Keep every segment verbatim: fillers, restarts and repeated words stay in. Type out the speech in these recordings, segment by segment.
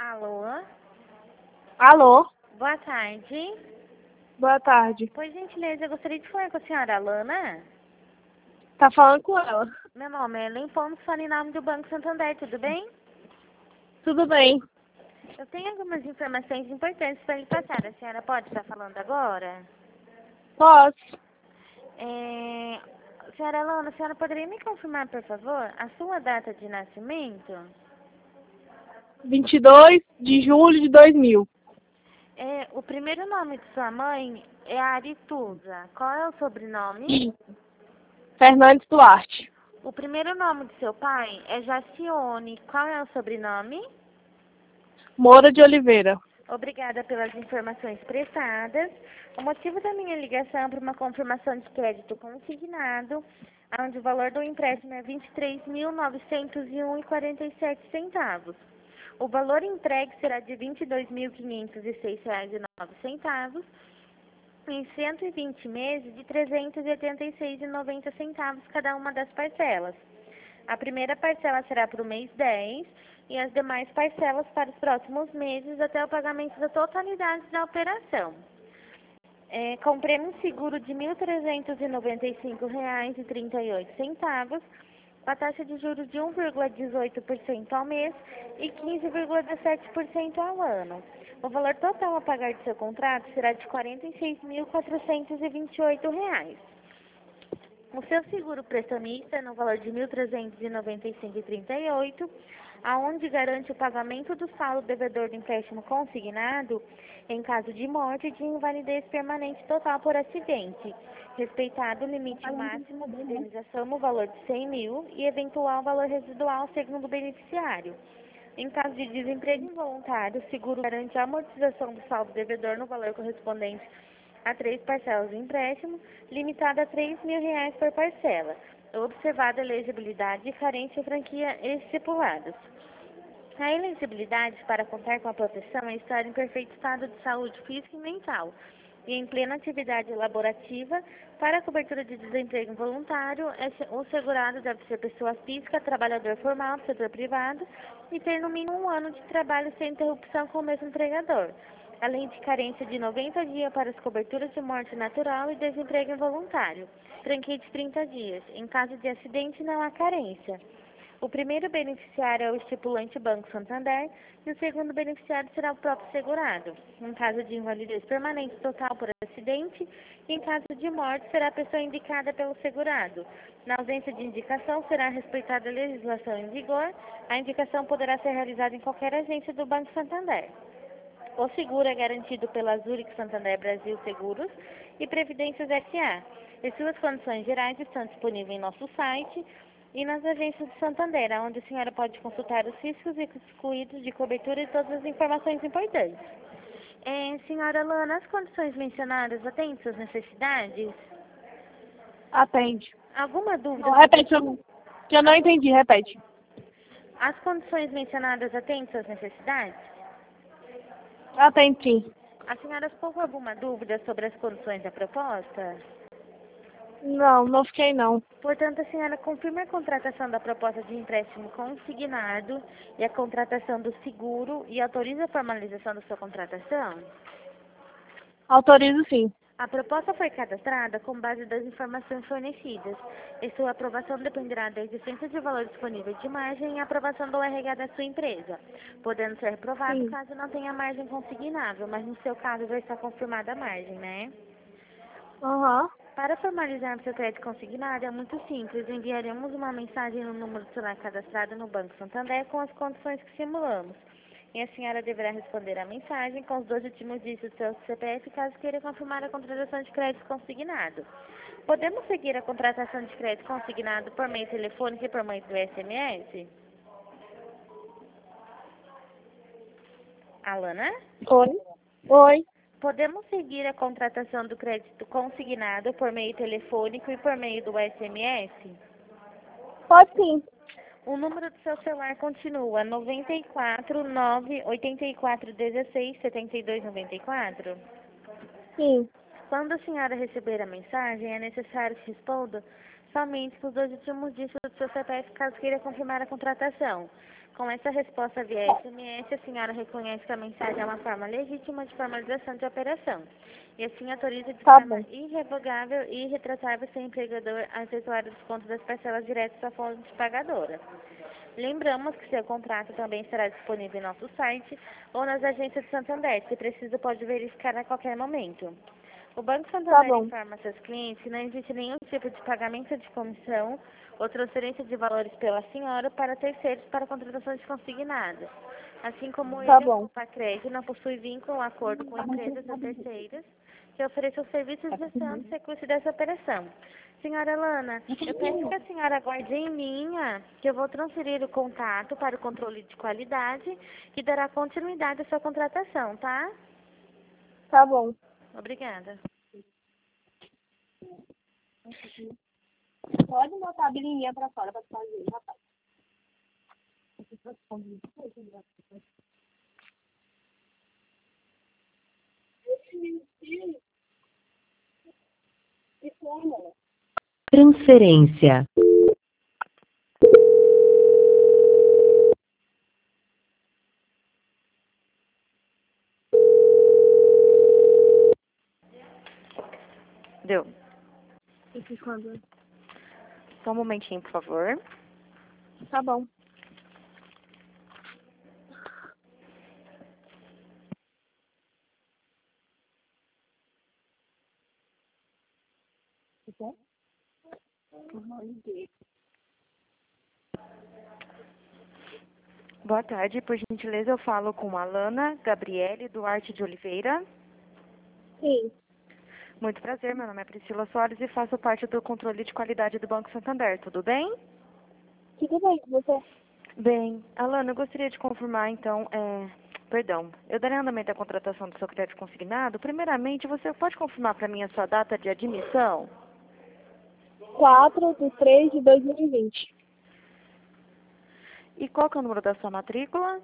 Alô? Alô? Boa tarde. Boa tarde. Por gentileza, eu gostaria de falar com a senhora Alana. Tá falando com ela? Meu nome é Ellen Pomos, falo em nome do Banco Santander, tudo bem? Tudo bem. Eu tenho algumas informações importantes para lhe passar. A senhora pode estar falando agora? Posso? É... Senhora Alana, a senhora poderia me confirmar, por favor, a sua data de nascimento? vinte e dois de julho de dois mil. É, o primeiro nome de sua mãe é Arituza. Qual é o sobrenome? Isso. Fernandes Duarte. O primeiro nome de seu pai é Jacione. Qual é o sobrenome? Moura de Oliveira. Obrigada pelas informações prestadas. O motivo da minha ligação é para uma confirmação de crédito consignado, onde o valor do empréstimo é vinte e três mil novecentos e um reais e quarenta e sete centavos. O valor entregue será de vinte e dois mil quinhentos e seis reais e nove centavos em cento e vinte meses de trezentos e oitenta e seis reais e noventa centavos cada uma das parcelas. A primeira parcela será para o mês dez e as demais parcelas para os próximos meses até o pagamento da totalidade da operação. É, compremos um seguro de mil trezentos e noventa e cinco reais e trinta e oito centavos, com a taxa de juros de um vírgula dezoito por cento ao mês e quinze vírgula dezessete por cento ao ano. O valor total a pagar de seu contrato será de quarenta e seis mil quatrocentos e vinte e oito reais. O seu seguro prestamista é no valor de mil trezentos e noventa e cinco reais e trinta e oito centavos, aonde garante o pagamento do saldo devedor do empréstimo consignado em caso de morte e de invalidez permanente total por acidente, respeitado o limite máximo de indenização no valor de cem mil e eventual valor residual segundo o beneficiário. Em caso de desemprego involuntário, o seguro garante a amortização do saldo devedor no valor correspondente a três parcelas do empréstimo, limitada a três mil reais por parcela, observada a elegibilidade, carência e franquia estipulados. A elegibilidade para contar com a proteção é estar em perfeito estado de saúde física e mental e em plena atividade laborativa. Para a cobertura de desemprego voluntário, o segurado deve ser pessoa física, trabalhador formal do setor privado e ter no mínimo um ano de trabalho sem interrupção com o mesmo empregador, além de carência de noventa dias para as coberturas de morte natural e desemprego involuntário, franquia de trinta dias. Em caso de acidente, não há carência. O primeiro beneficiário é o estipulante Banco Santander e o segundo beneficiário será o próprio segurado. Em caso de invalidez permanente total por acidente, e em caso de morte, será a pessoa indicada pelo segurado. Na ausência de indicação, será respeitada a legislação em vigor. A indicação poderá ser realizada em qualquer agência do Banco Santander. O seguro é garantido pela Zurich Santander Brasil Seguros e Previdências S A E suas condições gerais estão disponíveis em nosso site e nas agências de Santander, onde a senhora pode consultar os riscos e excluídos de cobertura e todas as informações importantes. É, senhora Lana, as condições mencionadas atendem suas necessidades? Atende. Alguma dúvida? Não, repete, eu não, que eu não entendi, repete. As condições mencionadas atendem suas necessidades? Atende sim. A senhora ficou com alguma dúvida sobre as condições da proposta? Não, não fiquei não. Portanto, a senhora confirma a contratação da proposta de empréstimo consignado e a contratação do seguro e autoriza a formalização da sua contratação? Autorizo sim. A proposta foi cadastrada com base das informações fornecidas e sua aprovação dependerá da existência de valor disponível de margem e aprovação do R H da sua empresa, podendo ser reprovado Sim. caso não tenha margem consignável, mas no seu caso já está confirmada a margem, né? Aham. Uhum. Para formalizarmos seu crédito consignado é muito simples. Enviaremos uma mensagem no número de celular cadastrado no Banco Santander com as condições que simulamos. E a senhora deverá responder à mensagem com os dois últimos dígitos do seu C P F caso queira confirmar a contratação de crédito consignado. Podemos seguir a contratação de crédito consignado por meio telefônico e por meio do S M S? Alana? Oi. Oi. Podemos seguir a contratação do crédito consignado por meio telefônico e por meio do S M S? Pode sim. O número do seu celular continua noventa e quatro, nove, oitenta e quatro, dezesseis, setenta e dois, noventa e quatro? Sim. Quando a senhora receber a mensagem, é necessário que responda somente nos dois últimos dígitos do seu C P F, caso queira confirmar a contratação. Com essa resposta via S M S, a senhora reconhece que a mensagem é uma forma legítima de formalização de operação. E assim autoriza de Tá forma bom. irrevogável e irretratável seu empregador a efetuar o desconto das parcelas diretas à fonte pagadora. Lembramos que seu contrato também estará disponível em nosso site ou nas agências de Santander. Se precisa, pode verificar a qualquer momento. O Banco Tá Santander bom. informa a seus clientes que não existe nenhum tipo de pagamento de comissão ou transferência de valores pela senhora para terceiros para contratações consignadas. Assim como Tá ele, a bom. Copa Crédito não possui vínculo ou acordo com empresas ou terceiras que ofereçam serviços gestando o recurso dessa operação. Senhora Lana, eu peço que a senhora aguarde em linha, que eu vou transferir o contato para o controle de qualidade, que dará continuidade à sua contratação, tá? Tá bom. Obrigada. Pode botar a bilinha pra fora pra fazer, rapaz. Transferência. Deu. Esse quando? Só um momentinho, por favor. Tá bom. Boa tarde, por gentileza eu falo com a Lana Gabriele Duarte de Oliveira. Sim. Muito prazer, meu nome é Priscila Soares e faço parte do controle de qualidade do Banco Santander, tudo bem? Tudo bem com você? Bem, Alana, eu gostaria de confirmar então, é, perdão, eu darei andamento à contratação do seu crédito consignado. Primeiramente, você pode confirmar para mim a sua data de admissão? quatro de três de dois mil e vinte. E qual que é o número da sua matrícula?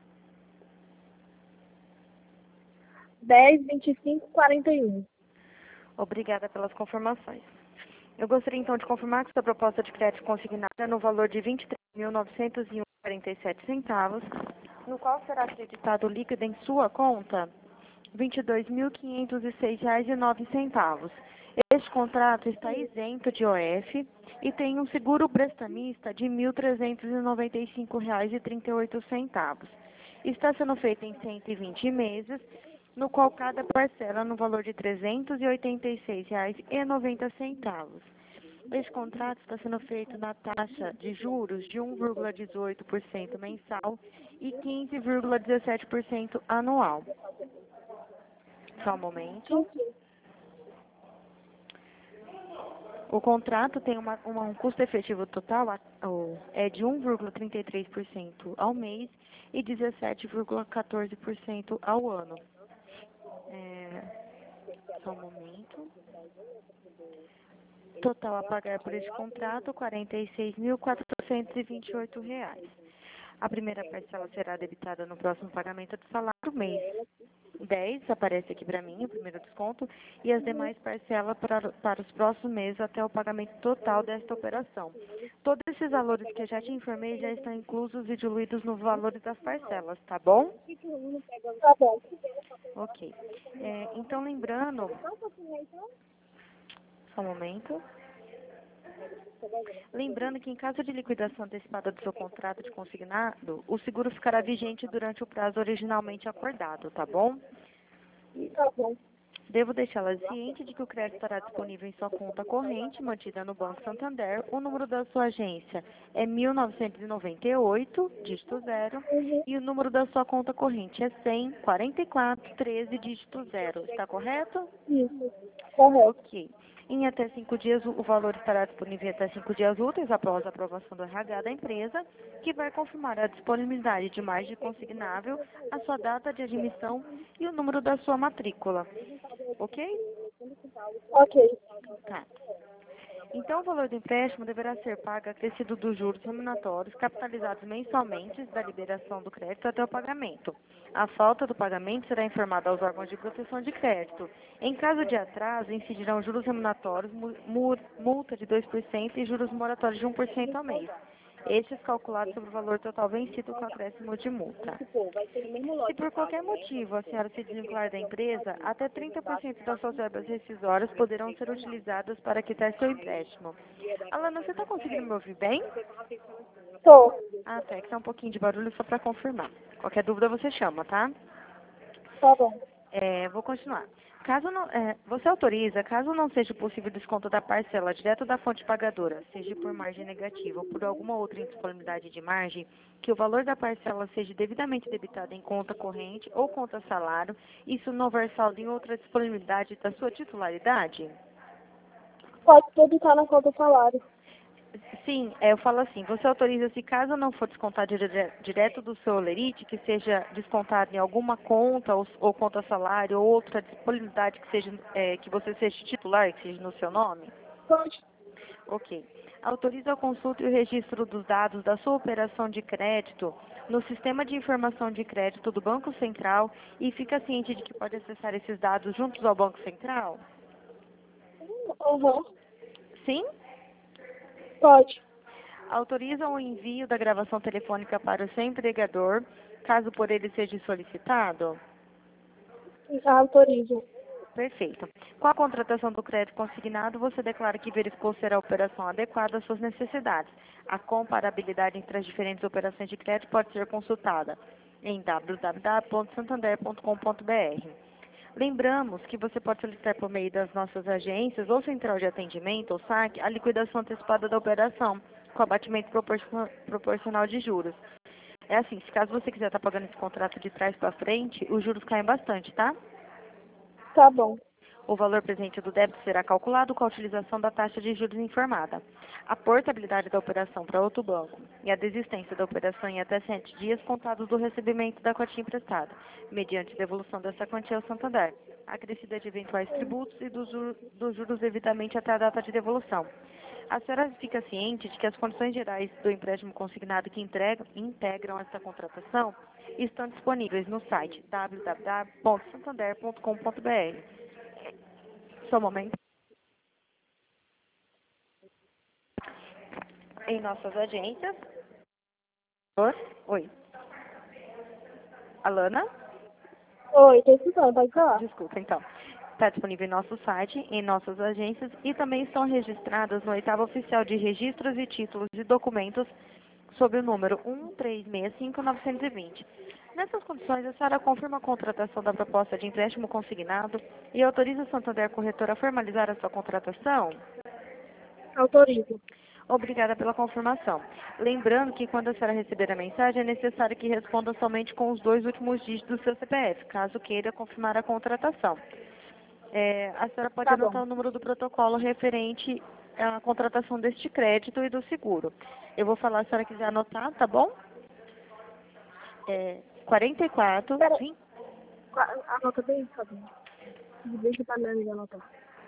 dez, vinte e cinco, quarenta e um. Obrigada pelas confirmações. Eu gostaria então de confirmar que sua proposta de crédito consignada é no valor de vinte e três mil novecentos e um reais e quarenta e sete centavos, no qual será acreditado líquido em sua conta vinte e dois mil quinhentos e seis reais e nove centavos. Este contrato está isento de O F e tem um seguro prestamista de mil trezentos e noventa e cinco reais e trinta e oito centavos. Está sendo feito em cento e vinte meses, no qual cada parcela no valor de trezentos e oitenta e seis reais e noventa centavos. Este contrato está sendo feito na taxa de juros de um vírgula dezoito por cento mensal e quinze vírgula dezessete por cento anual. Só um momento. O contrato tem uma, uma- um custo efetivo total a- o- é de um vírgula trinta e três por cento ao mês e dezessete vírgula quatorze por cento ao ano. É, só um momento. Total a pagar por este contrato, quarenta e seis mil quatrocentos e vinte e oito reais. A primeira parcela será debitada no próximo pagamento do salário do mês. dez aparece aqui para mim, o primeiro desconto, e as demais parcelas para, para os próximos meses até o pagamento total desta operação. Todos esses valores que eu já te informei já estão inclusos e diluídos no valor das parcelas, tá bom? Tá bom. Ok. É, então, lembrando... Só um momento. Lembrando que em caso de liquidação antecipada do seu contrato de consignado, o seguro ficará vigente durante o prazo originalmente acordado, tá bom? Tá bom. Devo deixá-la ciente de que o crédito estará disponível em sua conta corrente, mantida no Banco Santander. O número da sua agência é mil novecentos e noventa e oito, dígito zero, e o número da sua conta corrente é cem, quarenta e quatro, treze, dígito zero. Está correto? Isso. Correto. Ok. Em até cinco dias, o o valor estará disponível em até cinco dias úteis após a aprovação do R H da empresa, que vai confirmar a disponibilidade de margem consignável, a sua data de admissão e o número da sua matrícula. Ok? Ok. Tá. Então, o valor do empréstimo deverá ser pago acrescido dos juros remuneratórios capitalizados mensalmente da liberação do crédito até o pagamento. A falta do pagamento será informada aos órgãos de proteção de crédito. Em caso de atraso, incidirão juros remuneratórios, mu- mu- multa de dois por cento e juros moratórios de um por cento ao mês. Estes calculados sobre o valor total vencido com acréscimo de multa. Se por qualquer motivo a senhora se desvincular da empresa, até trinta por cento das suas verbas rescisórias poderão ser utilizadas para quitar seu empréstimo. Alana, você está conseguindo me ouvir bem? Tô. Ah, tá. É que tá um pouquinho de barulho só para confirmar. Qualquer dúvida você chama, tá? Tá bom. É, vou continuar. Caso não, é, você autoriza, caso não seja possível desconto da parcela direto da fonte pagadora, seja por margem negativa ou por alguma outra indisponibilidade de margem, que o valor da parcela seja devidamente debitado em conta corrente ou conta salário, isso não houver saldo em outra disponibilidade da sua titularidade? Pode tudo estar na conta do salário. Sim, é, eu falo assim, você autoriza se caso não for descontado dire- direto do seu holerite, que seja descontado em alguma conta ou, ou conta salário ou outra disponibilidade que seja é, que você seja titular, que seja no seu nome? Pode. Ok. Autoriza a consulta e o registro dos dados da sua operação de crédito no Sistema de Informação de Crédito do Banco Central e fica ciente de que pode acessar esses dados juntos ao Banco Central? Uhum. Sim? Pode. Autoriza o envio da gravação telefônica para o seu empregador, caso por ele seja solicitado? Autorizo. Perfeito. Com a contratação do crédito consignado, você declara que verificou ser a operação adequada às suas necessidades. A comparabilidade entre as diferentes operações de crédito pode ser consultada em w w w ponto santander ponto com ponto b r. Lembramos que você pode solicitar por meio das nossas agências ou central de atendimento, ou S A C, a liquidação antecipada da operação, com abatimento proporcion- proporcional de juros. É assim, se caso você quiser estar pagando esse contrato de trás para frente, os juros caem bastante, tá? Tá bom. O valor presente do débito será calculado com a utilização da taxa de juros informada. A portabilidade da operação para outro banco e a desistência da operação em até sete dias contados do recebimento da quantia emprestada, mediante devolução dessa quantia ao Santander, acrescida de eventuais tributos e dos juros, dos juros devidamente até a data de devolução. A senhora fica ciente de que as condições gerais do empréstimo consignado que entregam, integram esta contratação estão disponíveis no site w w w ponto santander ponto com ponto b r. Só um momento. Em nossas agências. Oi. Alana? Oi, tô escutando, pode falar. Desculpa, então. Está disponível em nosso site, em nossas agências e também estão registradas no oitavo oficial de registros e títulos e documentos sob o número um três seis cinco nove dois zero. Nessas condições, a senhora confirma a contratação da proposta de empréstimo consignado e autoriza a Santander Corretora a formalizar a sua contratação? Autorizo. Obrigada pela confirmação. Lembrando que quando a senhora receber a mensagem, é necessário que responda somente com os dois últimos dígitos do seu C P F, caso queira confirmar a contratação. É, a senhora pode Tá bom. anotar o número do protocolo referente à contratação deste crédito e do seguro. Eu vou falar, se a senhora quiser anotar, tá bom? É, quarenta e quatro, Pera, vinte, qua- anota bem, Fabinho. Deixa pra minha amiga anotar.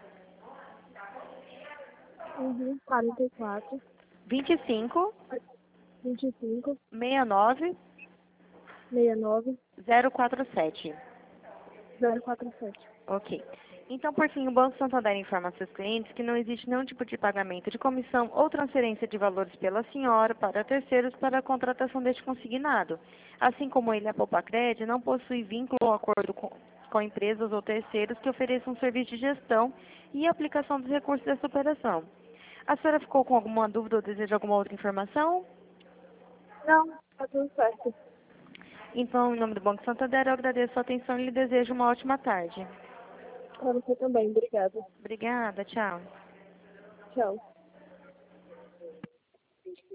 Uhum. quarenta e quatro, vinte e cinco, vinte e cinco, sessenta e nove, sessenta e nove, zero quatro sete. zero quatro sete. Ok. Então, por fim, o Banco Santander informa a seus clientes que não existe nenhum tipo de pagamento de comissão ou transferência de valores pela senhora para terceiros para a contratação deste consignado. Assim como ele, a Poupacred, não possui vínculo ou acordo com, com empresas ou terceiros que ofereçam serviço de gestão e aplicação dos recursos dessa operação. A senhora ficou com alguma dúvida ou deseja alguma outra informação? Não, tá tudo certo. Então, em nome do Banco Santander, eu agradeço a atenção e lhe desejo uma ótima tarde. Pra você também, obrigada. Obrigada, tchau. Tchau.